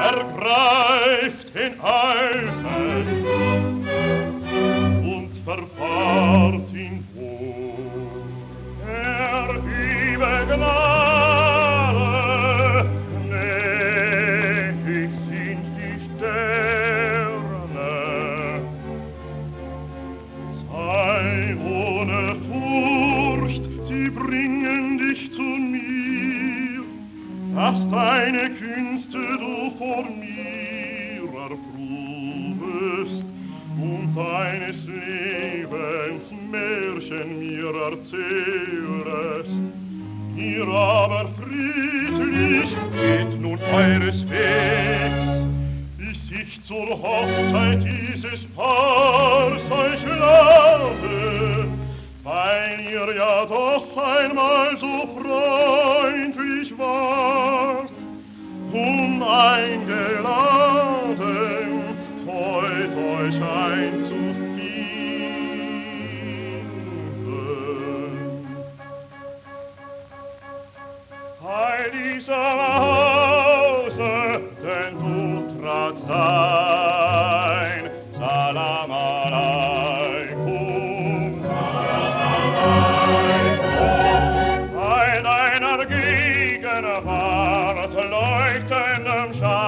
ergreift den Alten und verfahrt ihn wohl. Er übe Gnade, gnädig sind die Sterne. Sei ohne Furcht, sie bringen dich zu mir, dass deine Künste du vor mir erprobest und deines Lebens Märchen mir erzählest. Ihr aber friedlich geht nun eures Wegs, bis ich zur Hochzeit dieses Paars euch lade, weil ihr ja doch einmal so freundlich wart, eingeladen, heut euch einzufinden. Heil diesem Hause, denn du tratst ein, Salam alaikum. Salam alaikum. Bei deiner Gegenwart leuchtendem Schein